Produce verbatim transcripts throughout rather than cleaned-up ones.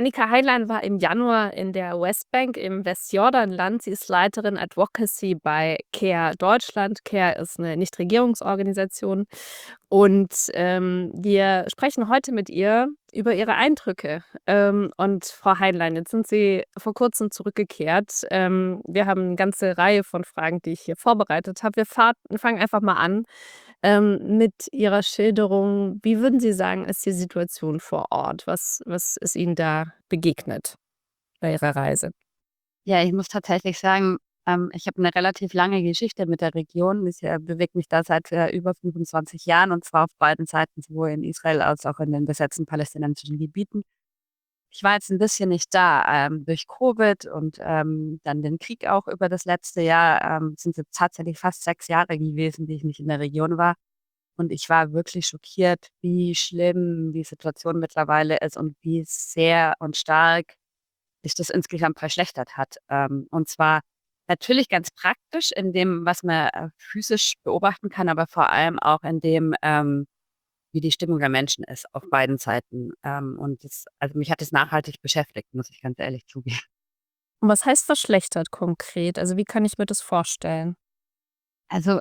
Annika Heilein war im Januar in der Westbank im Westjordanland. Sie ist Leiterin Advocacy bei CARE Deutschland. CARE ist 'ne Nichtregierungsorganisation und, ähm, wir sprechen heute mit ihr über ihre Eindrücke. Ähm, und Frau Heilein, jetzt sind Sie vor Kurzem zurückgekehrt. Ähm, wir haben 'ne ganze Reihe von Fragen, die ich hier vorbereitet habe. Wir fahrt fangen einfach mal an, ähm, mit Ihrer Schilderung. Wie würden Sie sagen, ist die Situation vor Ort? Was was ist Ihnen da begegnet bei Ihrer Reise? Ja, ich muss tatsächlich sagen, ähm, ich habe 'ne relativ lange Geschichte mit der Region. Ich, äh, bewege mich da seit, äh, über fünfundzwanzig Jahren und zwar auf beiden Seiten, sowohl in Israel als auch in den besetzten palästinensischen Gebieten. Ich war jetzt 'n bisschen nicht da, ähm, durch Covid und, ähm, dann den Krieg auch über das letzte Jahr, ähm, sind's jetzt tatsächlich fast sechs Jahre gewesen, die ich nicht in der Region war. Und ich war wirklich schockiert, wie schlimm die Situation mittlerweile ist und wie sehr und stark sich das insgesamt verschlechtert hat. Ähm, und zwar natürlich ganz praktisch in dem, was man, äh, physisch beobachten kann, aber vor allem auch in dem, ähm, wie die Stimmung der Menschen ist auf beiden Seiten. Ähm, und das also, mich hat das nachhaltig beschäftigt, muss ich ganz ehrlich zugeben. Und was heißt verschlechtert konkret? Also, wie kann ich mir das vorstellen? Also,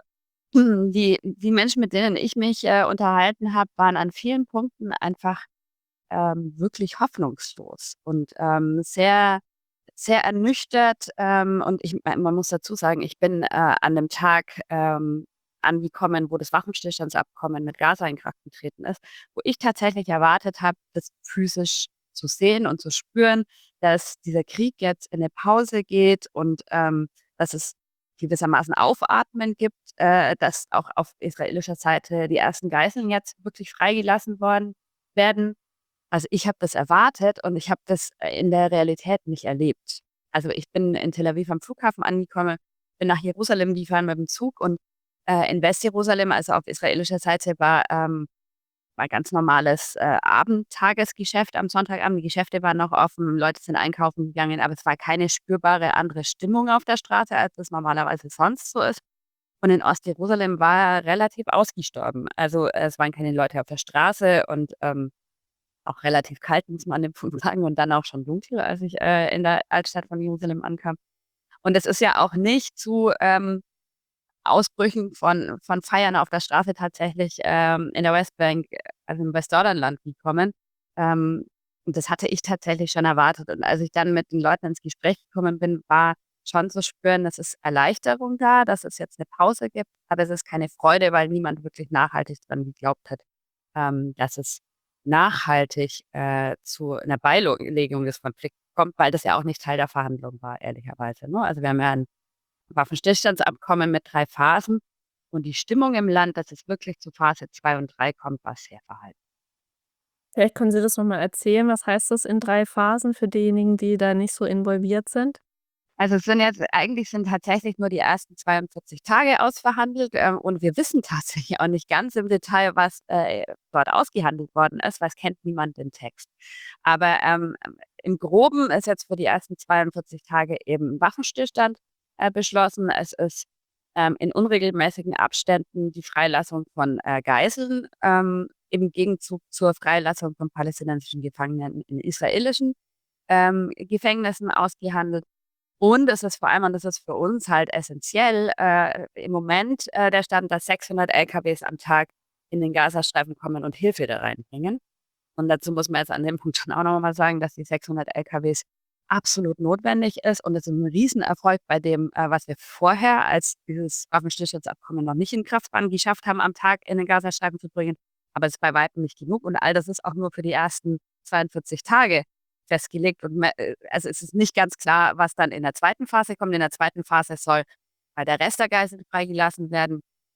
die die Menschen, mit denen ich mich, äh, unterhalten habe, waren an vielen Punkten einfach, ähm, wirklich hoffnungslos und, ähm, sehr sehr ernüchtert. Ähm, und ich äh, man muss dazu sagen, ich bin, äh, an 'nem Tag, ähm, angekommen, wo das Waffenstillstandsabkommen mit Gaza in Kraft getreten ist, wo ich tatsächlich erwartet habe, das physisch zu sehen und zu spüren, dass dieser Krieg jetzt in 'ne Pause geht und, ähm, dass es gewissermaßen Aufatmen gibt, äh, dass auch auf israelischer Seite die ersten Geiseln jetzt wirklich freigelassen worden werden. Also, ich habe das erwartet und ich habe das, äh, in der Realität nicht erlebt. Also, ich bin in Tel Aviv am Flughafen angekommen, bin nach Jerusalem gefahren mit dem Zug und, äh, in Westjerusalem, also auf israelischer Seite, war, ähm war ganz normales, äh, Abend-Tagesgeschäft am Sonntagabend. Die Geschäfte waren noch offen, Leute sind einkaufen gegangen, aber es war keine spürbare andere Stimmung auf der Straße, als es normalerweise sonst so ist. Und in Ostjerusalem war relativ ausgestorben. Also, es waren keine Leute auf der Straße und, ähm, auch relativ kalt, muss man an dem Punkt sagen und dann auch schon dunkel, als ich, äh, in der Altstadt von Jerusalem ankam. Und es ist ja auch nicht zu, ähm, Ausbrüchen von von Feiern auf der Straße tatsächlich, ähm, in der Westbank, äh, also im Westjordanland gekommen. Ähm, und das hatte ich tatsächlich schon erwartet. Und als ich dann mit den Leuten ins Gespräch gekommen bin, war schon zu spüren, es ist Erleichterung da, dass es jetzt 'ne Pause gibt, aber es ist keine Freude, weil niemand wirklich nachhaltig dran geglaubt hat, ähm, dass es nachhaltig, äh, zu 'ner Beilo Legung des Konflikts kommt, weil das ja auch nicht Teil der Verhandlung war, ehrlicherweise, ne? Also, wir haben ja 'n Waffenstillstandsabkommen mit drei Phasen und die Stimmung im Land, dass es wirklich zu Phase zwei und drei kommt, war sehr verhalten. Vielleicht können Sie das noch mal erzählen. Was heißt das in drei Phasen für diejenigen, die da nicht so involviert sind? Also, es sind jetzt eigentlich sind tatsächlich nur die ersten zweiundvierzig Tage ausverhandelt, ähm, und wir wissen tatsächlich auch nicht ganz im Detail, was, äh, dort ausgehandelt worden ist, weil es kennt niemand den Text. Aber, ähm, im Groben ist jetzt für die ersten zweiundvierzig Tage eben Waffenstillstand, äh, beschlossen. Es ist, ähm, in unregelmäßigen Abständen die Freilassung von, äh, Geiseln, ähm, im Gegenzug zur Freilassung von palästinensischen Gefangenen in israelischen, ähm, Gefängnissen ausgehandelt. Und es ist vor allem und das ist für uns halt essenziell, äh, im Moment, äh, der Stand, dass sechshundert LKWs am Tag in den Gazastreifen kommen und Hilfe da reinbringen. Und dazu muss man jetzt an dem Punkt schon auch noch mal sagen, dass die sechshundert LKWs absolut notwendig ist und es ist 'n Riesenerfolg bei dem, äh, was wir vorher, als dieses Waffenstillstandsabkommen noch nicht in Kraft waren, geschafft haben, am Tag in den Gazastreifen zu bringen. Aber es ist bei Weitem nicht genug und all das ist auch nur für die ersten zweiundvierzig Tage festgelegt und me äh, also, es ist nicht ganz klar, was dann in der zweiten Phase kommt. In der zweiten Phase soll halt der Rest der Geiseln freigelassen werden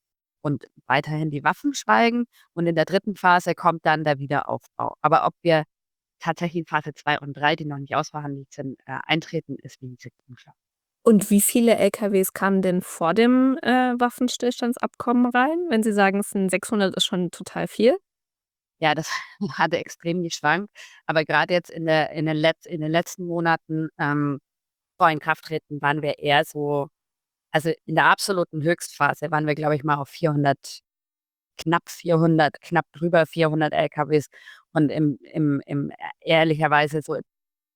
und weiterhin die Waffen schweigen. Und in der dritten Phase kommt dann der Wiederaufbau. Aber ob wir tatsächlich in Phase zwei und drei, die noch nicht ausverhandelt sind, äh, eintreten, ist wie gesagt unklar. Und wie viele LKWs kamen denn vor dem, äh, Waffenstillstandsabkommen rein? Wenn Sie sagen, es sind sechshundert, ist schon total viel. Ja, das hatte extrem geschwankt. Aber grad jetzt in der in den Letz in den letzten Monaten, ähm, vor Inkrafttreten waren wir eher so also, in der absoluten Höchstphase waren wir, glaube ich, mal auf vierhundert knapp vierhundert, knapp drüber vierhundert LKWs und im im im ehrlicherweise so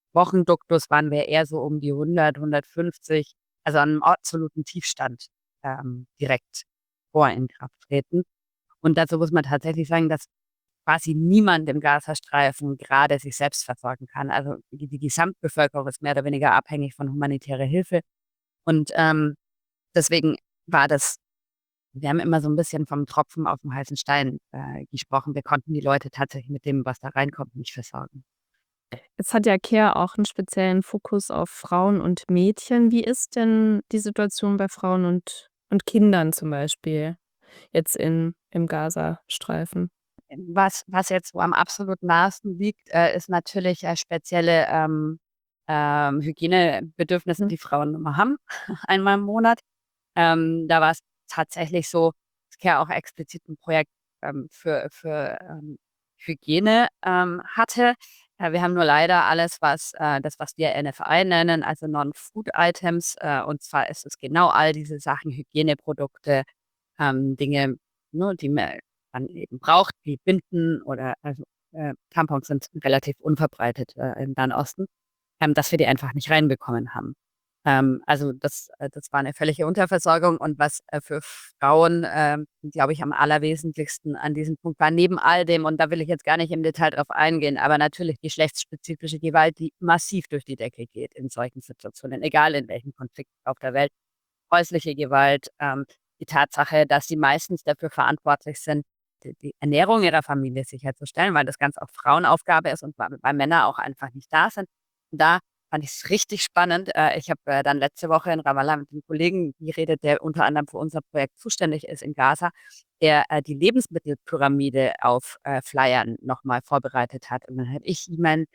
Wochenduktus waren wir eher so um die hundert, hundertfünfzig, also an 'nem absoluten Tiefstand, ähm, direkt vor Inkrafttreten. Und dazu muss man tatsächlich sagen, dass quasi niemand im Gazastreifen gerade sich selbst versorgen kann. Also, die die Gesamtbevölkerung ist mehr oder weniger abhängig von humanitärer Hilfe. Und, ähm, deswegen war das wir haben immer so 'n bisschen vom Tropfen auf 'n heißen Stein, äh, gesprochen. Wir konnten die Leute tatsächlich mit dem, was da reinkommt, nicht versorgen. Jetzt hat ja CARE auch 'n speziellen Fokus auf Frauen und Mädchen. Wie ist denn die Situation bei Frauen und und Kindern zum Beispiel jetzt in im Gazastreifen? Was was jetzt so am absolut nahesten liegt, äh, ist natürlich, äh, spezielle, ähm, ähm, Hygienebedürfnisse, Mhm. die Frauen immer haben, einmal im Monat. Ähm, da war's tatsächlich so, dass CARE auch explizit 'n Projekt, ähm, für für, ähm, Hygiene, ähm, hatte. Äh, wir haben nur leider alles, was äh, das, was wir N F I nennen, also Non-Food Items, äh, und zwar ist es genau all diese Sachen, Hygieneprodukte, ähm, Dinge, ne, die man dann eben braucht, wie Binden oder also, äh, Tampons sind relativ unverbreitet, äh, im Nahen Osten, ähm, dass wir die einfach nicht reinbekommen haben. Ähm, also das äh, das war 'ne völlige Unterversorgung und was, äh, für Frauen, ähm, glaube ich, am allerwesentlichsten an diesem Punkt war, neben all dem, und da will ich jetzt gar nicht im Detail drauf eingehen, aber natürlich geschlechtsspezifische Gewalt, die massiv durch die Decke geht in solchen Situationen, egal in welchem Konflikt auf der Welt. Häusliche Gewalt, ähm, die Tatsache, dass sie meistens dafür verantwortlich sind, d die Ernährung ihrer Familie sicherzustellen, weil das ganz oft Frauenaufgabe ist und weil weil Männer auch einfach nicht da sind. Da fand ich's richtig spannend. Äh, ich habe, äh, dann letzte Woche in Ramallah mit 'nem Kollegen geredet, der unter anderem für unser Projekt zuständig ist in Gaza, der, äh, die Lebensmittelpyramide auf, äh, Flyern noch mal vorbereitet hat. Und dann habe ich ihm mein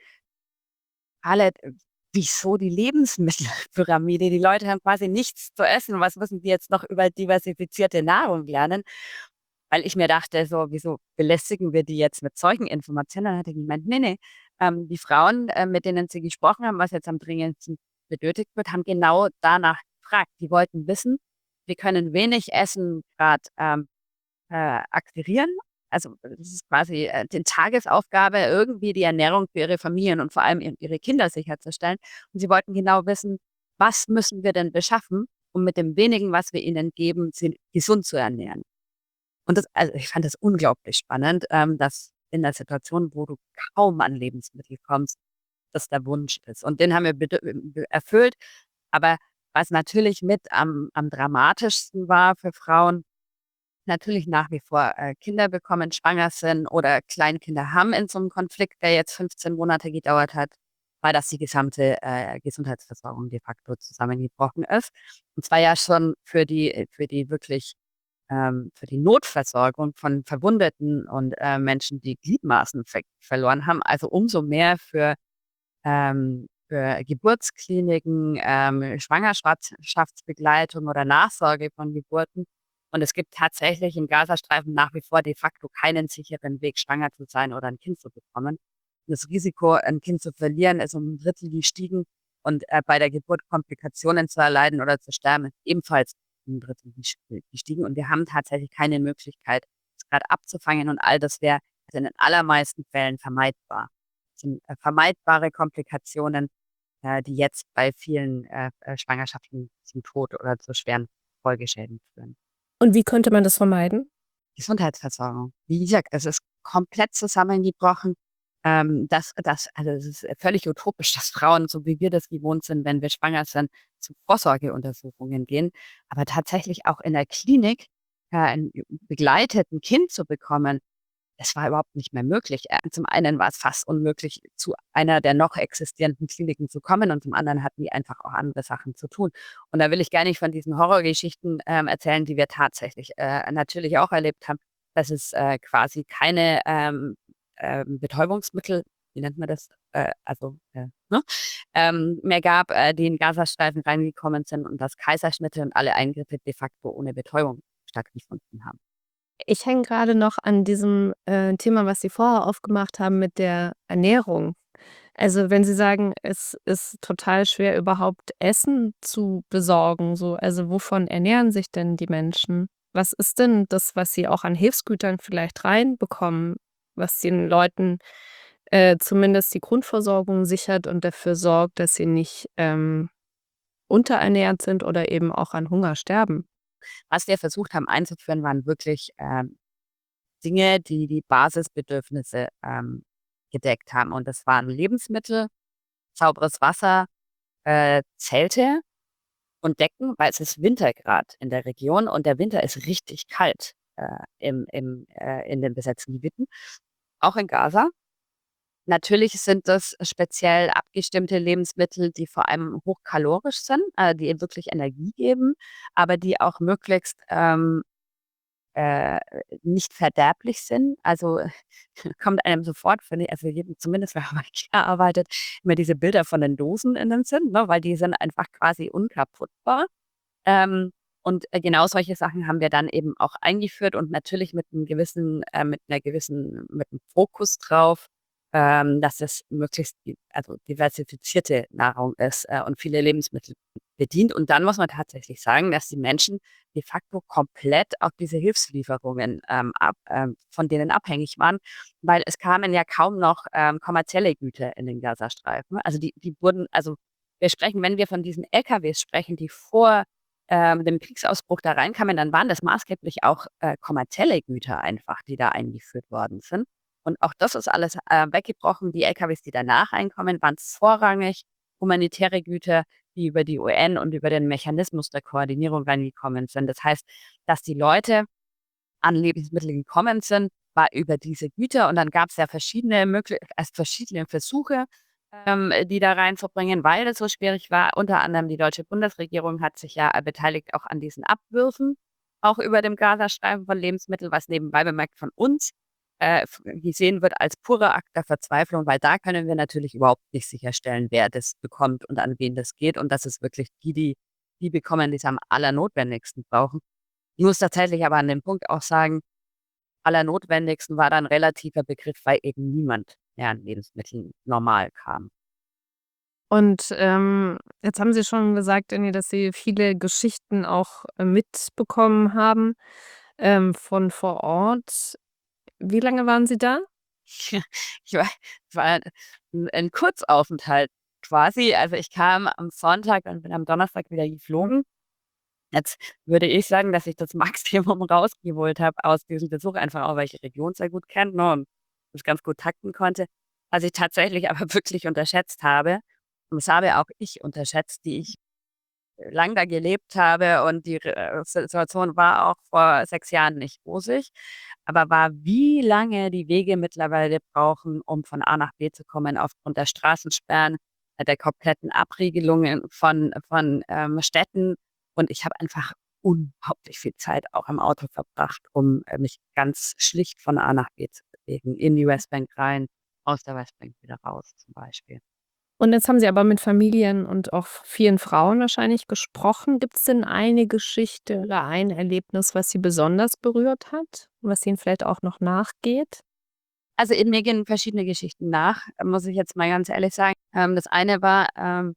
Khaled, äh, wieso die Lebensmittelpyramide? Die Leute haben quasi nichts zu essen. Was müssen die jetzt noch über diversifizierte Nahrung lernen? Weil ich mir dachte so: „Wieso belästigen wir die jetzt mit solchen Informationen?“ Dann hat er gemeint: „Ne, ne, ähm, die Frauen, äh, mit denen Sie gesprochen haben, was jetzt am dringendsten benötigt wird, haben genau danach gefragt. Die wollten wissen, wir können wenig Essen grad, ähm, äh, akquirieren. Also, das ist quasi, äh, die Tagesaufgabe, irgendwie die Ernährung für ihre Familien und vor allem i ihre Kinder sicherzustellen. Und sie wollten genau wissen: Was müssen wir denn beschaffen, um mit dem Wenigen, was wir ihnen geben, sie gesund zu ernähren?“ Und das also, ich fand das unglaublich spannend, ähm, dass in 'ner Situation, wo du kaum an Lebensmittel kommst, das der Wunsch ist. Und den haben wir bedö äh, erfüllt. Aber was natürlich mit am am dramatischsten war für Frauen, natürlich nach wie vor, äh, Kinder bekommen, schwanger sind oder Kleinkinder haben in so 'nem Konflikt, der jetzt fünfzehn Monate gedauert hat, war, dass die gesamte, äh, Gesundheitsversorgung de facto zusammengebrochen ist. Und zwar ja schon für die äh, für die wirklich ähm, für die Notversorgung von Verwundeten und, äh, Menschen, die Gliedmaßen ver verloren haben, also umso mehr für ähm, für Geburtskliniken, ähm, Schwangerschafts schaftsbegleitung oder Nachsorge von Geburten. Und es gibt tatsächlich im Gazastreifen nach wie vor de facto keinen sicheren Weg, schwanger zu sein oder 'n Kind zu bekommen. Das Risiko, ein Kind zu verlieren, ist um 'n Drittel gestiegen und, äh, bei der Geburt Komplikationen zu erleiden oder zu sterben, ist ebenfalls um 'n Drittel ges gestiegen. Und wir haben tatsächlich keine Möglichkeit, das grad abzufangen und all das wäre also in den allermeisten Fällen vermeidbar. Sind, äh, vermeidbare Komplikationen, äh, die jetzt bei vielen, äh, äh, Schwangerschaften zum Tod oder zu schweren Folgeschäden führen. Und wie könnte man das vermeiden? Gesundheitsversorgung. Wie gesagt, es ist komplett zusammengebrochen. Ähm, das das also, es ist völlig utopisch, dass Frauen, so wie wir das gewohnt sind, wenn wir schwanger sind, zu Vorsorgeuntersuchungen gehen. Aber tatsächlich auch in der Klinik, äh, 'n begleiteten Kind zu bekommen, das war überhaupt nicht mehr möglich. Äh, zum einen war es fast unmöglich, zu einer der noch existierenden Kliniken zu kommen und zum anderen hatten die einfach auch andere Sachen zu tun. Und da will ich gar nicht von diesen Horrorgeschichten, ähm, erzählen, die wir tatsächlich, äh, natürlich auch erlebt haben, dass es, äh, quasi keine, ähm, ähm, Betäubungsmittel, wie nennt man das? Äh, also, äh, ne, ähm, mehr gab, äh, die in Gazastreifen reingekommen sind und dass Kaiserschnitte und alle Eingriffe de facto ohne Betäubung stattgefunden haben. Ich hänge grade noch an diesem, äh, Thema, was Sie vorher aufgemacht haben mit der Ernährung. Also, wenn Sie sagen, es ist total schwer, überhaupt Essen zu besorgen, so, also wovon ernähren sich denn die Menschen? Was ist denn das, was Sie auch an Hilfsgütern vielleicht reinbekommen, was den Leuten, äh, zumindest die Grundversorgung sichert und dafür sorgt, dass sie nicht, ähm, unterernährt sind oder eben auch an Hunger sterben. Was wir versucht haben einzuführen, waren wirklich, ähm, Dinge, die die Basisbedürfnisse, ähm, gedeckt haben. Und das waren Lebensmittel, sauberes Wasser, äh, Zelte und Decken, weil es ist Winter grad in der Region und der Winter ist richtig kalt, äh, im im äh, in den besetzten Gebieten, auch in Gaza. Natürlich sind das speziell abgestimmte Lebensmittel, die vor allem hochkalorisch sind, äh, die eben wirklich Energie geben, aber die auch möglichst, ähm, äh, nicht verderblich sind. Also, kommt einem sofort, finde ich, also jedem, zumindest wenn man bei IKEA arbeitet, immer diese Bilder von den Dosen in den Sinn, ne, weil die sind einfach quasi unkaputtbar. Ähm, und, äh, genau solche Sachen haben wir dann eben auch eingeführt und natürlich mit 'nem gewissen äh, mit 'ner gewissen mit 'nem Fokus drauf, ähm, dass es möglichst di also diversifizierte Nahrung ist, äh, und viele Lebensmittel bedient. Und dann muss man tatsächlich sagen, dass die Menschen de facto komplett auf diese Hilfslieferungen, ähm, ab ähm, von denen abhängig waren, weil es kamen ja kaum noch, ähm, kommerzielle Güter in den Gazastreifen. Also die die wurden also wir sprechen wenn wir von diesen L K Ws sprechen, die vor, ähm, dem Kriegsausbruch da reinkamen, dann waren das maßgeblich auch, äh, kommerzielle Güter einfach, die da eingeführt worden sind. Und auch das ist alles, äh, weggebrochen. Die L K Ws, die danach reinkommen, waren vorrangig humanitäre Güter, die über die U N und über den Mechanismus der Koordinierung reingekommen sind. Das heißt, dass die Leute an Lebensmittel gekommen sind, war über diese Güter und dann gab's ja verschiedene mögli also verschiedene Versuche, ähm, die da reinzubringen, weil das so schwierig war. Unter anderem die deutsche Bundesregierung hat sich ja, äh, beteiligt auch an diesen Abwürfen, auch über dem Gazastreifen von Lebensmitteln, was nebenbei bemerkt von uns, äh, f gesehen wird als purer Akt der Verzweiflung, weil da können wir natürlich überhaupt nicht sicherstellen, wer das bekommt und an wen das geht und dass es wirklich die, die die bekommen, die's am allernotwendigsten brauchen. Ich muss tatsächlich aber an dem Punkt auch sagen, allernotwendigsten war da 'n relativer Begriff, weil eben niemand mehr an Lebensmitteln normal kam. Und, ähm, jetzt haben Sie schon gesagt irgendwie, dass Sie viele Geschichten auch, äh, mitbekommen haben, ähm, von vor Ort. Wie lange waren Sie da? Ich war war 'n 'n Kurzaufenthalt quasi. Also, ich kam am Sonntag und bin am Donnerstag wieder geflogen. Jetzt würde ich sagen, dass ich das Maximum rausgeholt habe aus diesem Besuch, einfach auch, weil ich die Region sehr gut kenne, ne, und das ganz gut takten konnte. Was ich tatsächlich aber wirklich unterschätzt habe, und das habe auch ich unterschätzt, die ich lang da gelebt habe und die R äh, Situation war auch vor sechs Jahren nicht rosig, aber war, wie lange die Wege mittlerweile brauchen, um von A nach B zu kommen aufgrund der Straßensperren, äh, der kompletten Abriegelungen von von, ähm, Städten. Und ich habe einfach unglaublich viel Zeit auch im Auto verbracht, um, äh, mich ganz schlicht von A nach B zu bewegen, in die Westbank rein, aus der Westbank wieder raus zum Beispiel. Und jetzt haben Sie aber mit Familien und auch vielen Frauen wahrscheinlich gesprochen. Gibt's denn eine Geschichte oder ein Erlebnis, was Sie besonders berührt hat, was Ihnen vielleicht auch noch nachgeht? Also, in mir gehen verschiedene Geschichten nach, muss ich jetzt mal ganz ehrlich sagen. Ähm, das eine war, ähm,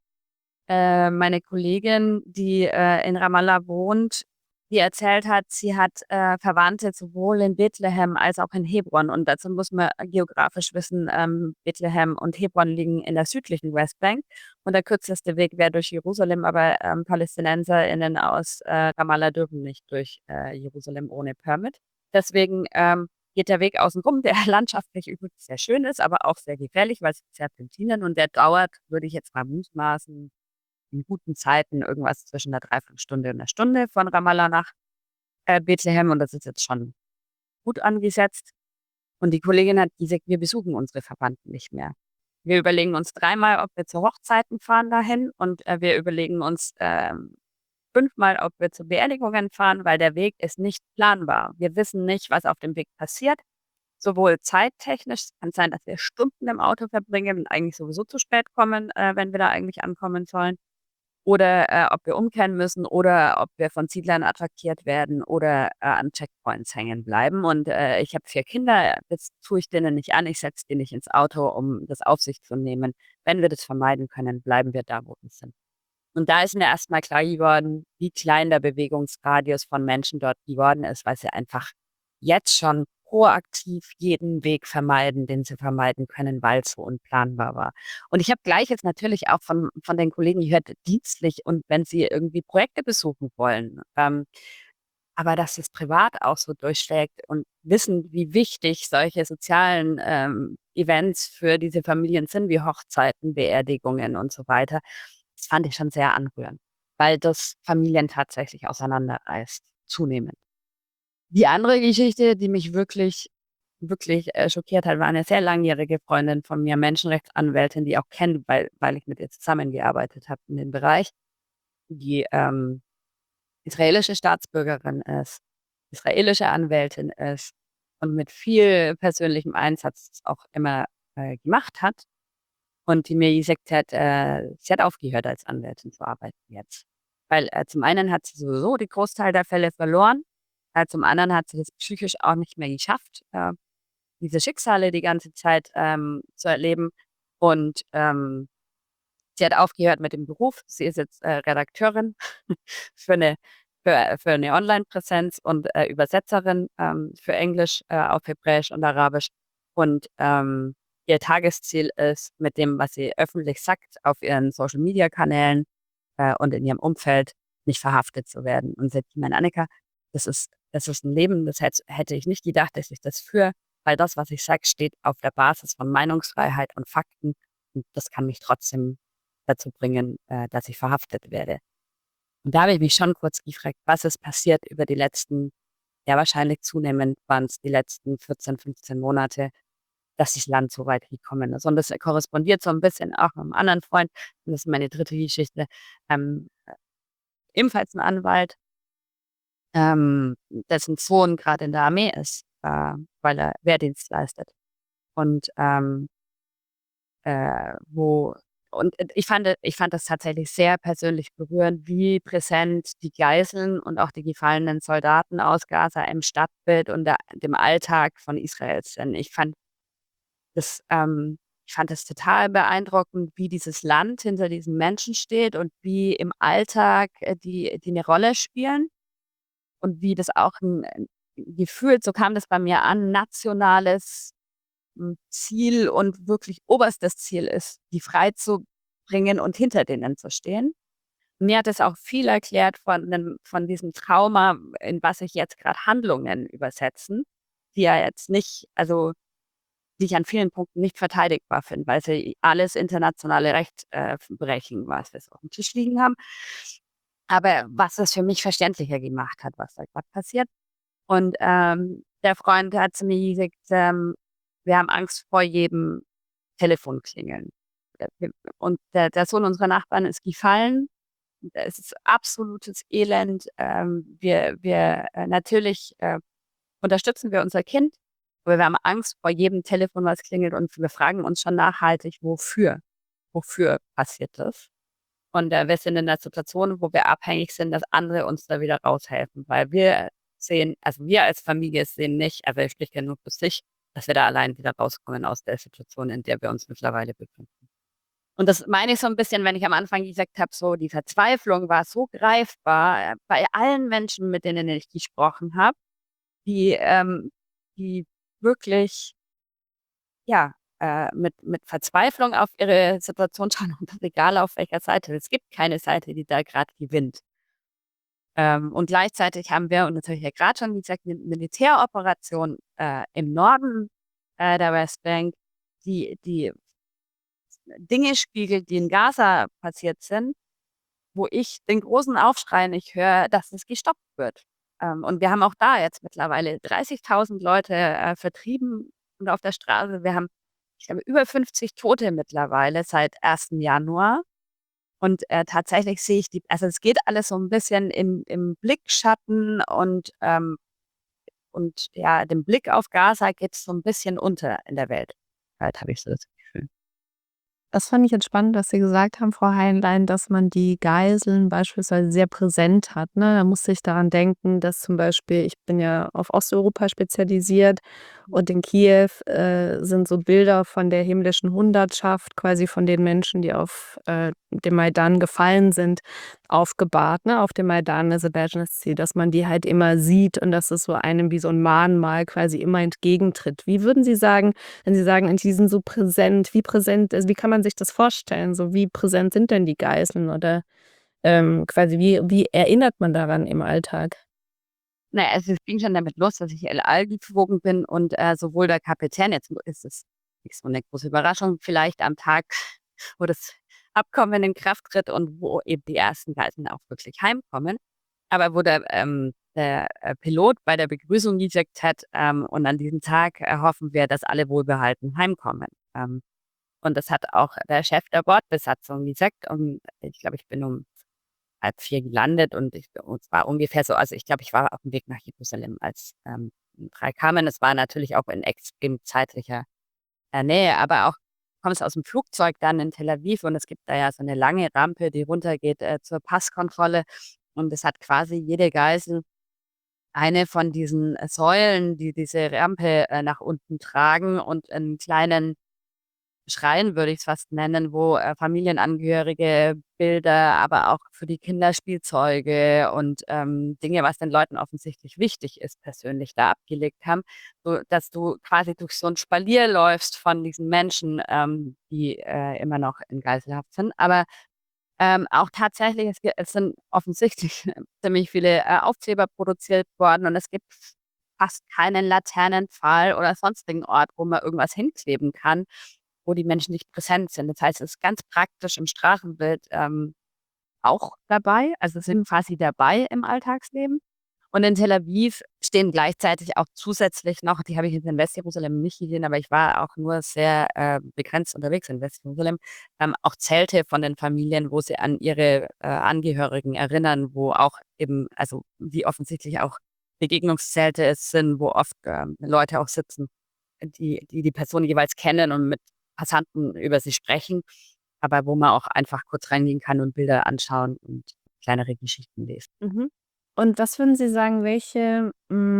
äh, meine Kollegin, die, äh, in Ramallah wohnt, die erzählt hat, sie hat, äh, Verwandte sowohl in Bethlehem als auch in Hebron. Und dazu muss man geografisch wissen, ähm, Bethlehem und Hebron liegen in der südlichen Westbank und der kürzeste Weg wäre durch Jerusalem, aber, ähm, PalästinenserInnen aus, äh, Ramallah dürfen nicht durch, äh, Jerusalem ohne Permit. Deswegen, ähm, geht der Weg außen rum, der landschaftlich übrigens sehr schön ist, aber auch sehr gefährlich, weil es gibt Serpentinen und der dauert, würde ich jetzt mal mutmaßen, in guten Zeiten irgendwas zwischen 'ner Dreiviertelstunde und 'ner Stunde von Ramallah nach, äh, Bethlehem und das ist jetzt schon gut angesetzt. Und die Kollegin hat gesagt: „Wir besuchen unsere Verwandten nicht mehr. Wir überlegen uns dreimal, ob wir zu Hochzeiten fahren dahin und, äh, wir überlegen uns, ähm, fünfmal, ob wir zu Beerdigungen fahren, weil der Weg ist nicht planbar. Wir wissen nicht, was auf dem Weg passiert, sowohl zeittechnisch es kann sein, dass wir Stunden im Auto verbringen und eigentlich sowieso zu spät kommen, äh, wenn wir da eigentlich ankommen sollen, oder, äh, ob wir umkehren müssen oder ob wir von Siedlern attackiert werden oder, äh, an Checkpoints hängen bleiben. Und, äh, ich habe vier Kinder, das tue ich denen nicht an. Ich setze die nicht ins Auto, um das auf sich zu nehmen. Wenn wir das vermeiden können, bleiben wir da, wo wir sind.“ Und da ist mir erst mal klar geworden, wie klein der Bewegungsradius von Menschen dort geworden ist, weil sie einfach jetzt schon proaktiv jeden Weg vermeiden, den sie vermeiden können, weil es so unplanbar war. Und ich habe Gleiches natürlich auch von von den Kollegen gehört, dienstlich und wenn sie irgendwie Projekte besuchen wollen. Ähm, aber dass es privat auch so durchschlägt und wissen, wie wichtig solche sozialen, ähm, Events für diese Familien sind, wie Hochzeiten, Beerdigungen und so weiter. Das fand ich schon sehr anrührend, weil das Familien tatsächlich auseinanderreißt, zunehmend. Die andere Geschichte, die mich wirklich, wirklich, äh, schockiert hat, war eine sehr langjährige Freundin von mir, Menschenrechtsanwältin, die ich auch kenne, weil weil ich mit ihr zusammengearbeitet habe in dem Bereich, die, ähm, israelische Staatsbürgerin ist, israelische Anwältin ist und mit viel persönlichem Einsatz auch immer, äh, gemacht hat und die mir gesagt hat, äh, sie hat aufgehört, als Anwältin zu arbeiten jetzt. Weil, äh, zum einen hat sie sowieso den Großteil der Fälle verloren, äh, zum anderen hat sie das psychisch auch nicht mehr geschafft, äh, diese Schicksale die ganze Zeit, ähm, zu erleben und, ähm, sie hat aufgehört mit dem Beruf. Sie ist jetzt, äh, Redakteurin für 'ne für für 'ne Onlinepräsenz und, äh, Übersetzerin, ähm, für Englisch, äh, auf Hebräisch und Arabisch. Und, ähm, ihr Tagesziel ist, mit dem, was sie öffentlich sagt auf ihren Social-Media-Kanälen, äh, und in ihrem Umfeld, nicht verhaftet zu werden. Und sie hat gemeint: „Annika, das ist das ist 'n Leben, das hätt hätte ich nicht gedacht, dass ich das führe, weil das, was ich sage, steht auf der Basis von Meinungsfreiheit und Fakten und das kann mich trotzdem dazu bringen, äh, dass ich verhaftet werde.“ Und da habe ich mich schon kurz gefragt, was ist passiert über die letzten ja, wahrscheinlich zunehmend waren's die letzten vierzehn, fünfzehn Monate, dass das Land so weit gekommen ist. Und das korrespondiert so 'n bisschen auch mit 'nem anderen Freund, und das ist meine dritte Geschichte, ähm, äh, ebenfalls 'n Anwalt ähm, dessen Sohn grad in der Armee ist, äh, weil er Wehrdienst leistet. Und, ähm äh, wo und, äh, ich fand ich fand das tatsächlich sehr persönlich berührend, wie präsent die Geiseln und auch die gefallenen Soldaten aus Gaza im Stadtbild und der dem Alltag von Israel sind. Ich fand das, ähm ich fand das total beeindruckend, wie dieses Land hinter diesen Menschen steht und wie im Alltag, äh, die die 'ne Rolle spielen und wie das auch 'n 'n gefühlt, so kam das bei mir an, nationales, hm, Ziel und wirklich oberstes Ziel ist, die freizubringen und hinter denen zu stehen. Mir hat das auch viel erklärt von 'nem von diesem Trauma, in was sich jetzt grad Handlungen übersetzen, die ja jetzt nicht also, die ich an vielen Punkten nicht verteidigbar finde, weil sie alles internationale Recht, äh, f brechen, was wir so aufm Tisch liegen haben. Aber was es für mich verständlicher gemacht hat, was da grad passiert. Und, ähm, der Freund hat zu mir gesagt, ähm: „Wir haben Angst vor jedem Telefonklingeln.“ Äh, w und der der Sohn unserer Nachbarn ist gefallen. Es ist absolutes Elend. Ähm, wir wir äh, natürlich, äh, unterstützen wir unser Kind, aber wir haben Angst vor jedem Telefon, was klingelt und wir fragen uns schon nachhaltig: „Wofür? Wofür passiert das?“ Und, äh, wir sind in 'ner Situation, wo wir abhängig sind, dass andere uns da wieder raushelfen, weil wir sehen also, wir als Familie sehen nicht also, er spricht ja nur für sich, dass wir da allein wieder rauskommen aus der Situation, in der wir uns mittlerweile befinden. Und das meine ich so 'n bisschen, wenn ich am Anfang gesagt habe, so die Verzweiflung war so greifbar, äh, bei allen Menschen, mit denen ich gesprochen habe, die, ähm die wirklich ja, äh, mit mit Verzweiflung auf ihre Situation schauen und egal auf welcher Seite. Es gibt keine Seite, die da grad gewinnt. Ähm, und gleichzeitig haben wir und das habe ich ja grad schon gesagt, 'ne Militäroperation, äh, im Norden, äh, der Westbank, die die Dinge spiegelt, die in Gaza passiert sind, wo ich den großen Aufschrei nicht höre, dass es gestoppt wird. Ähm, und wir haben auch da jetzt mittlerweile dreißigtausend Leute, äh, vertrieben und auf der Straße. Wir haben, ich glaube, über fünfzig Tote mittlerweile seit ersten Januar. Und, äh, tatsächlich sehe ich die also, es geht alles so 'n bisschen im im Blickschatten und, ähm und ja, dem Blick auf Gaza geht's so 'n bisschen unter in der Welt. Halt, habe ich so das Gefühl. Das fand ich jetzt spannend, dass Sie gesagt haben, Frau Heinlein, dass man die Geiseln beispielsweise sehr präsent hat, ne? Da musste ich daran denken, dass zum Beispiel ich bin ja auf Osteuropa spezialisiert Und in Kiew, äh, sind so Bilder von der himmlischen Hundertschaft, quasi von den Menschen, die auf, äh, dem Maidan gefallen sind, aufgebahrt, ne, auf dem Maidan Aserbaidschan, dass man die halt immer sieht und dass es so einem wie so 'n Mahnmal quasi immer entgegentritt. Wie würden Sie sagen, wenn Sie sagen, die sind so präsent, wie präsent also, wie kann man sich das vorstellen? So, wie präsent sind denn die Geiseln oder, ähm, quasi wie wie erinnert man daran im Alltag? Na ja, also es ging schon damit los, dass ich El Al geflogen bin und, äh, sowohl der Kapitän jetzt ist es nicht so 'ne große Überraschung vielleicht am Tag, wo das Abkommen in Kraft tritt und wo eben die ersten Geiseln auch wirklich heimkommen. Aber wo der, ähm der, äh, Pilot bei der Begrüßung gesagt hat, ähm: „Und an diesem Tag, äh, hoffen wir, dass alle wohlbehalten heimkommen.“ Ähm, und das hat auch der Chef der Bordbesatzung gesagt und ich glaube, ich bin um halb vier gelandet und ich und es war ungefähr so also, ich glaube, ich war auf'm Weg nach Jerusalem, als, ähm, die drei kamen. Es war natürlich auch in extrem zeitlicher, äh, Nähe, aber auch kommst aus'm Flugzeug dann in Tel Aviv und es gibt da ja so 'ne lange Rampe, die runtergeht, äh, zur Passkontrolle und es hat quasi jede Geisel eine von diesen, äh, Säulen, die diese Rampe, äh, nach unten tragen und 'n kleinen Schrein, würde ich's fast nennen, wo, äh, Familienangehörige Bilder, aber auch für die Kinder Spielzeuge und, ähm, Dinge, was den Leuten offensichtlich wichtig ist, persönlich da abgelegt haben, sodass du quasi durch so 'n Spalier läufst von diesen Menschen, ähm, die, äh, immer noch in Geiselhaft sind. Aber, ähm, auch tatsächlich, es gi es sind offensichtlich ziemlich viele, äh, Aufkleber produziert worden und es gibt fast keinen Laternenpfahl oder sonstigen Ort, wo man irgendwas hinkleben kann, wo die Menschen nicht präsent sind. Das heißt, es ist ganz praktisch im Straßenbild, ähm, auch dabei, also sind quasi dabei im Alltagsleben. Und in Tel Aviv stehen gleichzeitig auch zusätzlich noch die habe ich jetzt in Westjerusalem nicht gesehen, aber ich war auch nur sehr, äh, begrenzt unterwegs in Westjerusalem, ähm, auch Zelte von den Familien, wo sie an ihre, äh, Angehörigen erinnern, wo auch eben also, die offensichtlich auch Begegnungszelte es sind, wo oft, ähm, Leute auch sitzen, die die die Person jeweils kennen und mit Passanten über sie sprechen, aber wo man auch einfach kurz reingehen kann und Bilder anschauen und kleinere Geschichten lesen. Mhm. Und was würden Sie sagen, welche,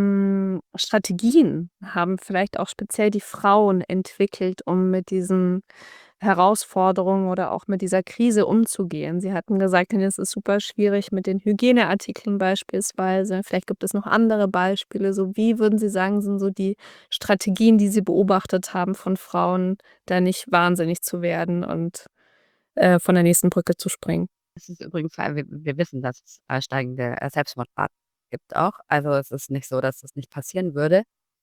hm, Strategien haben vielleicht auch speziell die Frauen entwickelt, um mit diesen Herausforderungen oder auch mit dieser Krise umzugehen? Sie hatten gesagt, denn es ist super schwierig mit den Hygieneartikeln beispielsweise. Vielleicht gibt es noch andere Beispiele. So, wie würden Sie sagen, sind so die Strategien, die Sie beobachtet haben von Frauen, da nicht wahnsinnig zu werden und, äh, von der nächsten Brücke zu springen? Es ist übrigens vor allem wir wir wissen, dass es, äh, steigende, äh, Selbstmordraten gibt auch. Also, es ist nicht so, dass das nicht passieren würde.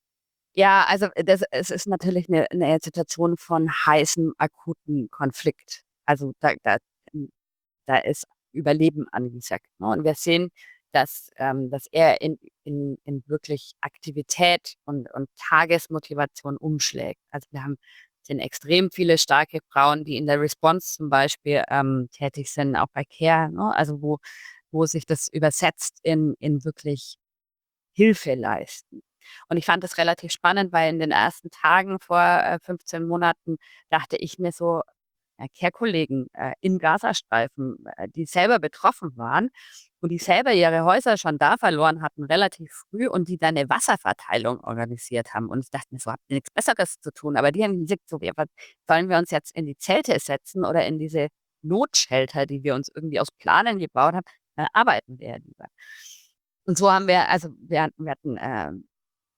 Ja, also, das es ist natürlich 'ne 'ne Situation von heißem, akuten Konflikt. Also, da da hm, da ist Überleben angesagt, ne? Und wir sehen, dass, ähm, dass er in in in wirklich Aktivität und und Tagesmotivation umschlägt. Also, wir haben sehen extrem viele starke Frauen, die in der Response zum Beispiel, ähm, tätig sind, auch bei CARE, ne? Also, wo wo sich das übersetzt in in wirklich Hilfe leisten. Und ich fand das relativ spannend, weil in den ersten Tagen vor, äh, fünfzehn Monaten dachte ich mir so, äh, CARE-Kollegen, äh, im Gazastreifen, äh, die selber betroffen waren und die selber ihre Häuser schon da verloren hatten, relativ früh und die dann 'ne Wasserverteilung organisiert haben. Und ich dachte mir so: „Habt ihr nix Besseres zu tun?“ Aber die haben gesagt so: „Ja, was sollen wir uns jetzt in die Zelte setzen oder in diese Notshelter, die wir uns irgendwie aus Planen gebaut haben? Da arbeiten wir ja lieber.“ Und so haben wir also, wir hatten wir hatten, ähm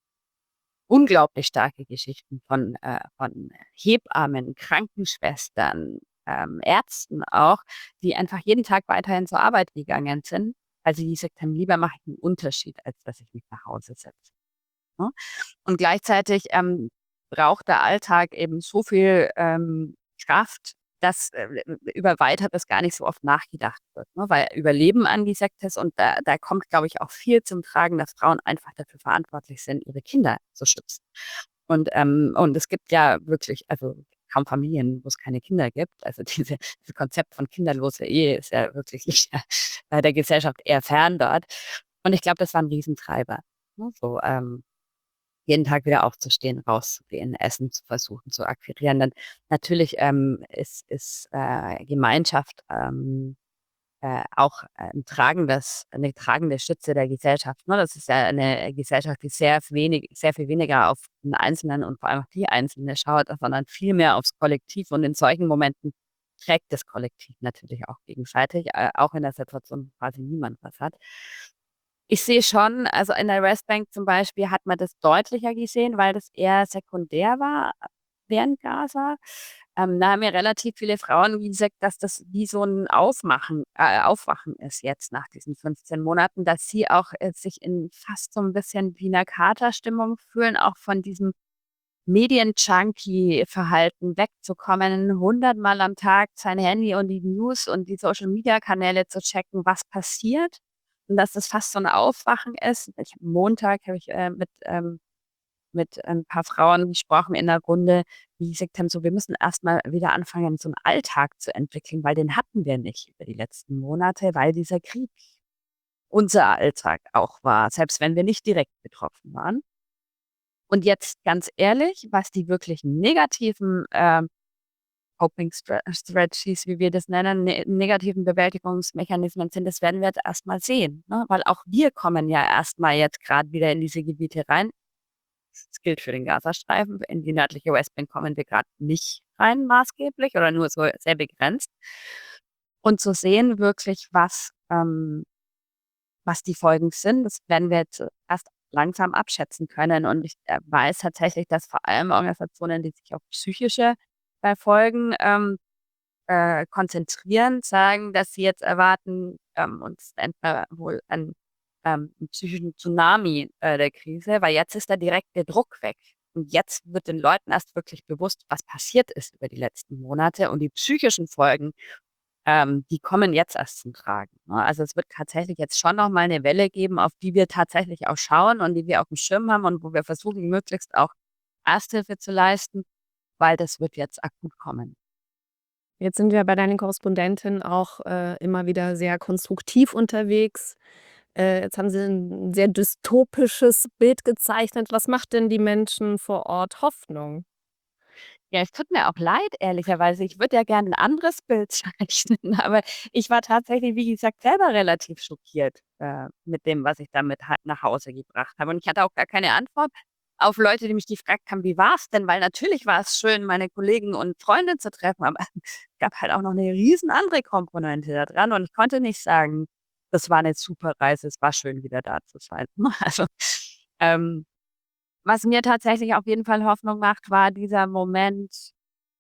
unglaublich starke Geschichten von, äh von Hebammen, Krankenschwestern, ähm, Ärzten auch, die einfach jeden Tag weiterhin zur Arbeit gegangen sind, weil sie gesagt haben: „Lieber mache ich 'n Unterschied, als dass ich mich nach Hause setze“, ne? Und gleichzeitig, ähm, braucht der Alltag eben so viel, ähm, Kraft, dass, äh, über Weiteres gar nicht so oft nachgedacht wird, ne, weil Überleben angesagt ist und da da kommt, glaube ich, auch viel zum Tragen, dass Frauen einfach dafür verantwortlich sind, ihre Kinder zu schützen. Und, ähm und es gibt ja wirklich, also, kaum Familien, wo's keine Kinder gibt. Also, diese dieses Konzept von kinderloser Ehe ist ja wirklich nicht, äh, der Gesellschaft eher fern dort. Und ich glaube, das war 'n Riesentreiber, ne, so, ähm, jeden Tag wieder aufzustehen, rauszugehen, Essen zu versuchen zu akquirieren. Dann natürlich, ähm, ist ist, äh, Gemeinschaft, ähm äh, auch ein tragendes eine tragende Stütze der Gesellschaft, ne? Das ist ja eine Gesellschaft, die sehr wenig sehr viel weniger auf den Einzelnen und vor allem auf die Einzelne schaut, sondern viel mehr aufs Kollektiv. Und in solchen Momenten trägt das Kollektiv natürlich auch gegenseitig, äh, auch in der Situation, wo quasi niemand was hat. Ich sehe schon, also in der Westbank zum Beispiel hat man das deutlicher gesehen, weil das eher sekundär war während Gaza. Ähm, da haben mir relativ viele Frauen gesagt, dass das wie so ein Aufmachen äh, Aufwachen ist jetzt nach diesen fünfzehn Monaten, dass sie auch, äh, sich in fast so ein bisschen wie 'ner Katerstimmung fühlen, auch von diesem Medien-Junkie-Verhalten wegzukommen, hundertmal am Tag sein Handy und die News und die Social-Media-Kanäle zu checken, was passiert. Und dass das fast so 'n Aufwachen ist. Ich habe Montag habe ich, äh, mit, ähm mit ein paar Frauen gesprochen in der Runde, die gesagt haben, so: „Wir müssen erst mal wieder anfangen, so 'n Alltag zu entwickeln, weil den hatten wir nicht über die letzten Monate, weil dieser Krieg unser Alltag auch war, selbst wenn wir nicht direkt betroffen waren." Und jetzt ganz ehrlich, was die wirklich negativen, ähm, Coping Stra Strategies, wie wir das nennen, ne negativen Bewältigungsmechanismen sind, das werden wir jetzt erst mal sehen, ne? Weil auch wir kommen ja erst mal jetzt grad wieder in diese Gebiete rein. Das gilt für den Gazastreifen. In die nördliche Westbank kommen wir grad nicht rein maßgeblich oder nur so sehr begrenzt. Und zu sehen wirklich, was, ähm was die Folgen sind, das werden wir jetzt erst langsam abschätzen können. Und ich, äh, weiß tatsächlich, dass vor allem Organisationen, die sich auf psychische, äh, Folgen, ähm, äh, konzentrieren, sagen, dass sie jetzt erwarten, ähm, uns nennt man wohl einen, ähm, 'n psychischen Tsunami, äh, der Krise, weil jetzt ist der direkte Druck weg. Und jetzt wird den Leuten erst wirklich bewusst, was passiert ist über die letzten Monate und die psychischen Folgen, ähm, die kommen jetzt erst zum Tragen, ne? Also, es wird tatsächlich jetzt schon noch mal 'ne Welle geben, auf die wir tatsächlich auch schauen und die wir aufm Schirm haben und wo wir versuchen, möglichst auch Ersthilfe zu leisten, weil das wird jetzt akut kommen. Jetzt sind wir bei deinen Korrespondentinnen auch, äh, immer wieder sehr konstruktiv unterwegs. Äh, jetzt haben sie 'n sehr dystopisches Bild gezeichnet. Was macht denn die Menschen vor Ort Hoffnung? Ja, es tut mir auch leid, ehrlicherweise. Ich würde ja gerne 'n anderes Bild zeichnen, aber ich war tatsächlich, wie gesagt, selber relativ schockiert, äh, mit dem, was ich da mit ha nach Hause gebracht habe. Und ich hatte auch gar keine Antwort auf Leute, die mich gefragt haben: „Wie war's denn?" Weil natürlich war es schön, meine Kollegen und Freunde zu treffen, aber es gab halt auch noch 'ne riesen andere Komponente da dran und ich konnte nicht sagen: „Das war 'ne super Reise, es war schön, wieder da zu sein", ne? Also, ähm was mir tatsächlich auf jeden Fall Hoffnung macht, war dieser Moment,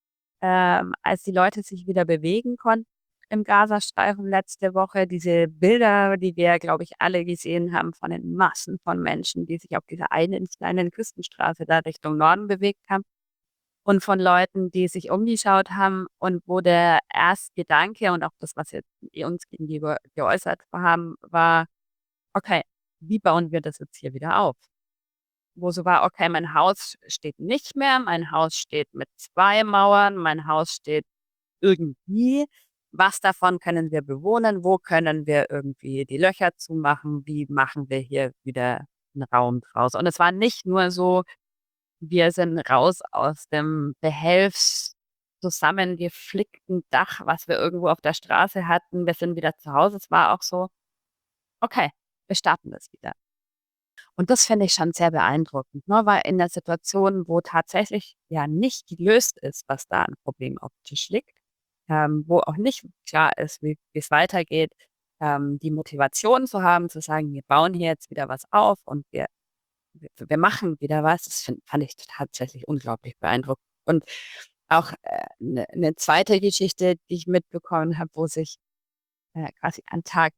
ähm, als die Leute sich wieder bewegen konnten im Gazastreifen letzte Woche. Diese Bilder, die wir, glaube ich, alle gesehen haben von den Massen von Menschen, die sich auf dieser einen kleinen Küstenstraße da Richtung Norden bewegt haben und von Leuten, die sich umgeschaut haben und wo der erste Gedanke und auch das, was jetzt uns gegenüber geäußert haben, war: „Okay, wie bauen wir das jetzt hier wieder auf?" Wo so war: „Okay, mein Haus steht nicht mehr, mein Haus steht mit zwei Mauern, mein Haus steht irgendwie. Was davon können wir bewohnen? Wo können wir irgendwie die Löcher zumachen? Wie machen wir hier wieder 'n Raum draus?" Und es war nicht nur so, wir sind raus aus dem behelfs zusammengeflickten Dach, was wir irgendwo auf der Straße hatten. Wir sind wieder zu Hause. Es war auch so: „Okay, wir starten das wieder." Und das finde ich schon sehr beeindruckend, ne, weil in der Situation, wo tatsächlich ja nicht gelöst ist, was da an Problem auf dem Tisch liegt, ähm, wo auch nicht klar ist, wie wie's weitergeht, ähm, die Motivation zu haben, zu sagen: „Wir bauen hier jetzt wieder was auf und wir wir wir machen wieder was." Das fin fand ich tatsächlich unglaublich beeindruckend. Und auch, äh, 'ne 'ne zweite Geschichte, die ich mitbekommen habe, wo sich, äh, quasi an Tag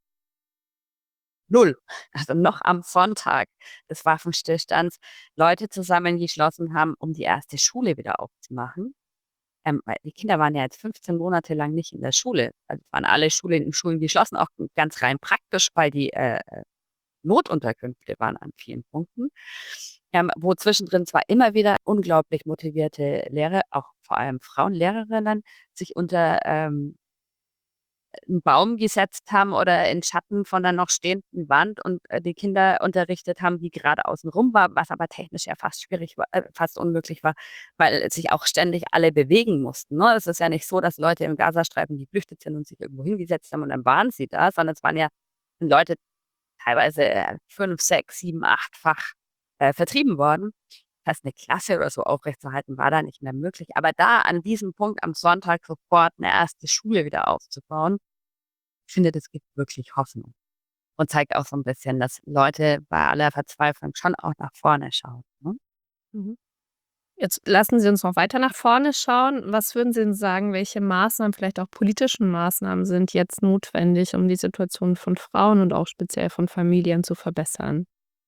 null, also noch am Sonntag des Waffenstillstands, Leute zusammengeschlossen haben, um die erste Schule wieder aufzumachen. Ähm, weil die Kinder waren ja jetzt fünfzehn Monate lang nicht in der Schule. Also, waren alle Schulen Schulen geschlossen, auch ganz rein praktisch, weil die, äh, äh, Notunterkünfte waren an vielen Punkten. Ähm, wo zwischendrin zwar immer wieder unglaublich motivierte Lehrer, auch vor allem Frauenlehrerinnen, sich unter, ähm 'n Baum gesetzt haben oder in Schatten von 'ner noch stehenden Wand und, äh, die Kinder unterrichtet haben, die gerade außen rum war, was aber technisch ja fast schwierig war äh, fast unmöglich war, weil sich auch ständig alle bewegen mussten, ne? Es ist ja nicht so, dass Leute im Gazastreifen geflüchtet sind und sich irgendwo hingesetzt haben und dann waren sie da, sondern es waren ja Leute teilweise, äh, fünf, sechs, sieben, achtfach, äh, vertrieben worden. Das heißt, 'ne Klasse oder so aufrechtzuerhalten war da nicht mehr möglich. Aber da an diesem Punkt am Sonntag sofort 'ne erste Schule wieder aufzubauen, ich finde, das gibt wirklich Hoffnung und zeigt auch so 'n bisschen, dass Leute bei aller Verzweiflung schon auch nach vorne schauen, ne? Mhm. Jetzt lassen Sie uns noch weiter nach vorne schauen. Was würden Sie denn sagen, welche Maßnahmen, vielleicht auch politischen Maßnahmen sind jetzt notwendig, um die Situation von Frauen und auch speziell von Familien zu verbessern?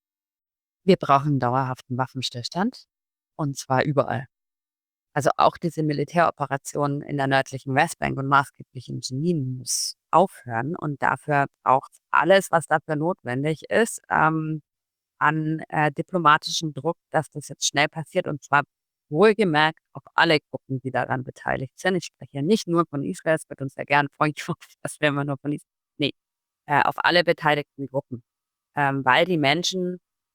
Wir brauchen 'n dauerhaften Waffenstillstand und zwar überall. Also, auch diese Militäroperation in der nördlichen Westbank und maßgeblich in Jenin muss aufhören und dafür braucht's alles, was dafür notwendig ist, ähm, an, äh, diplomatischem Druck, dass das jetzt schnell passiert und zwar wohlgemerkt auf alle Gruppen, die daran beteiligt sind. Ich spreche hier nicht nur von Israel, es wird uns ja gern vorgeworfen, dass wir immer nur von Is ne, äh, auf alle beteiligten Gruppen, ähm, weil die Menschen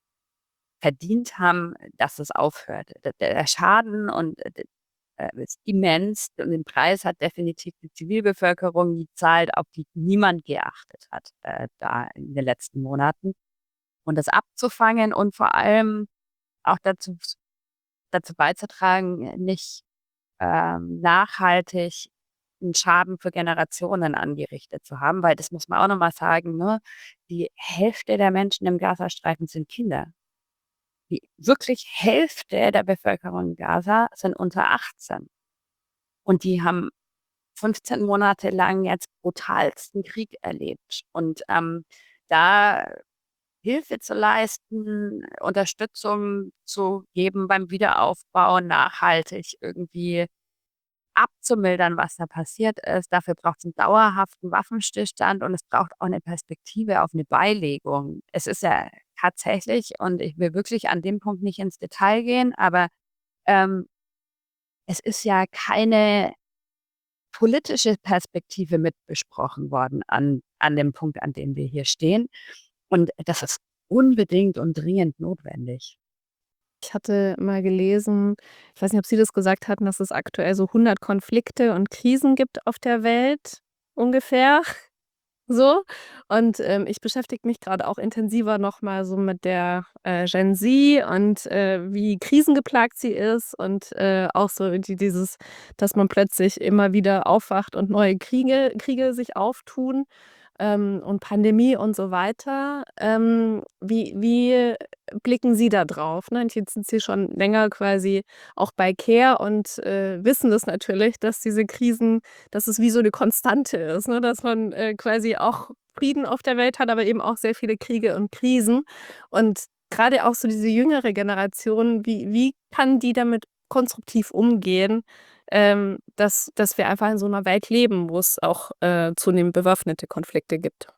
verdient haben, dass es aufhört. D der Schaden und d äh, ist immens und den Preis hat definitiv die Zivilbevölkerung gezahlt, auf die niemand geachtet hat, äh, da in den letzten Monaten. Und das abzufangen und vor allem auch dazu s dazu beizutragen, nicht, ähm, nachhaltig 'n Schaden für Generationen angerichtet zu haben, weil das muss man auch noch mal sagen, ne? Die Hälfte der Menschen im Gazastreifen sind Kinder. Die wirklich Hälfte der Bevölkerung in Gaza sind unter achtzehn. Und die haben fünfzehn Monate lang jetzt brutalsten Krieg erlebt. Und, ähm, da Hilfe zu leisten, Unterstützung zu geben beim Wiederaufbau, nachhaltig irgendwie abzumildern, was da passiert ist. Dafür braucht's 'n dauerhaften Waffenstillstand und es braucht auch 'ne Perspektive auf 'ne Beilegung. Es ist ja tatsächlich und ich will wirklich an dem Punkt nicht ins Detail gehen, aber, ähm es ist ja keine politische Perspektive mit besprochen worden an an dem Punkt, an dem wir hier stehen. Und das ist unbedingt und dringend notwendig. Ich hatte mal gelesen, ich weiß nicht, ob Sie das gesagt hatten, dass es aktuell so hundert Konflikte und Krisen gibt auf der Welt ungefähr so. Und, ähm, ich beschäftige mich grade auch intensiver noch mal so mit der, äh, Gen Z und, äh, wie krisengeplagt sie ist und, äh, auch so die dieses dass man plötzlich immer wieder aufwacht und neue Kriege Kriege sich auftun, ähm, und Pandemie und so weiter. Ähm, wie wie blicken Sie da drauf, ne? Und jetzt sind Sie schon länger quasi auch bei CARE und, äh, wissen das natürlich, dass diese Krisen dass es wie so 'ne Konstante ist, ne, dass man, äh, quasi auch Frieden auf der Welt hat, aber eben auch sehr viele Kriege und Krisen. Und grade auch so diese jüngere Generation, wie wie kann die damit konstruktiv umgehen, ähm, dass dass wir einfach in so 'ner Welt leben, wo es auch, äh, zunehmend bewaffnete Konflikte gibt?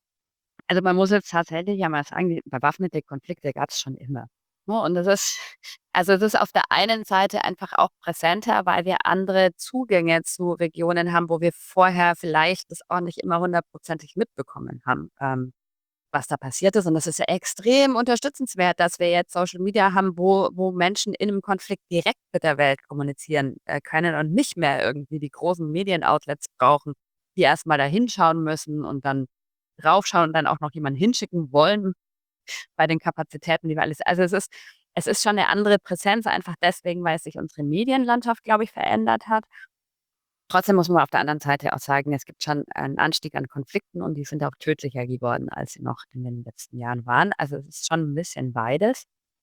Also, man muss jetzt tatsächlich ja mal sagen, die bewaffnete Konflikte gab's schon immer, ne? Und das ist also, das ist auf der einen Seite einfach auch präsenter, weil wir andere Zugänge zu Regionen haben, wo wir vorher vielleicht das auch nicht immer hundertprozentig mitbekommen haben, ähm, was da passiert ist. Und das ist ja extrem unterstützenswert, dass wir jetzt Social Media haben, wo wo Menschen in 'nem Konflikt direkt mit der Welt kommunizieren, äh, können und nicht mehr irgendwie die großen Medienoutlets brauchen, die erst mal da hinschauen müssen und dann draufschauen und dann auch noch jemanden hinschicken wollen bei den Kapazitäten, die wir alles also, es ist es ist schon 'ne andere Präsenz, einfach deswegen, weil sich unsere Medienlandschaft, glaube ich, verändert hat. Trotzdem muss man auf der anderen Seite auch sagen, es gibt schon einen Anstieg an Konflikten und die sind auch tödlicher geworden, als sie noch in den letzten Jahren waren. Also, es ist schon 'n bisschen beides.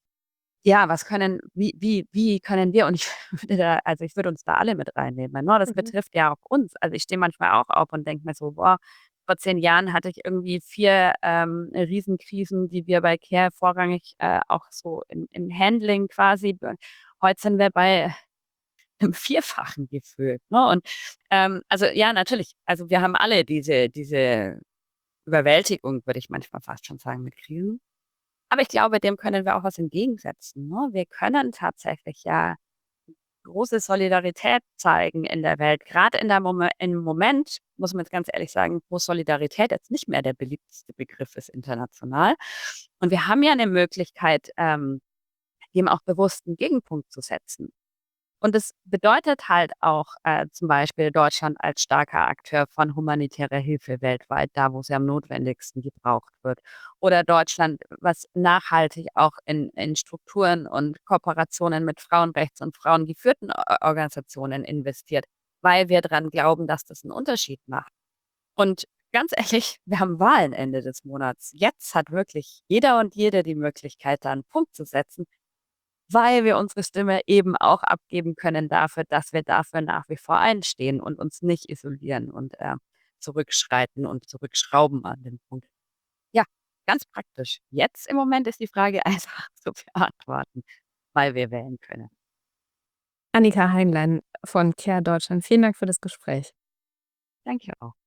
Ja, was können wie wie wie können wir und ich würde da also, ich würde uns da alle mit reinnehmen, ne? Das Mhm. betrifft ja auch uns. Also, ich stehe manchmal auch auf und denke mir so: „Boah, vor zehn Jahren hatte ich irgendwie vier, ähm, Riesenkrisen, die wir bei CARE vorrangig, äh, auch so im im Handling quasi be heute sind wir bei dem Vierfachen gefühlt“, ne? Und, ähm, also, ja, natürlich. Also, wir haben alle diese diese Überwältigung, würde ich manchmal fast schon sagen, mit Krisen. Aber ich glaube, dem können wir auch was entgegensetzen, ne? Wir können tatsächlich ja große Solidarität zeigen in der Welt. Gerade in der Momen im Moment muss man jetzt ganz ehrlich sagen, wo Solidarität jetzt nicht mehr der beliebteste Begriff ist international. Und wir haben ja eine Möglichkeit, ähm, dem auch bewusst 'n Gegenpunkt zu setzen. Und das bedeutet halt auch, äh, zum Beispiel Deutschland als starker Akteur von humanitärer Hilfe weltweit, da wo sie am notwendigsten gebraucht wird. Oder Deutschland, was nachhaltig auch in in Strukturen und Kooperationen mit Frauenrechts und frauengeführten O Organisationen investiert, weil wir dran glauben, dass das 'n Unterschied macht. Und ganz ehrlich, wir haben Wahlen Ende des Monats. Jetzt hat wirklich jeder und jede die Möglichkeit, da 'n Punkt zu setzen, weil wir unsere Stimme eben auch abgeben können dafür, dass wir dafür nach wie vor einstehen und uns nicht isolieren und, äh, zurückschreiten und zurückschrauben an dem Punkt. Ja, ganz praktisch. Jetzt im Moment ist die Frage einfach zu beantworten, weil wir wählen können. Annika Heinlein von CARE Deutschland, vielen Dank für das Gespräch. Danke auch.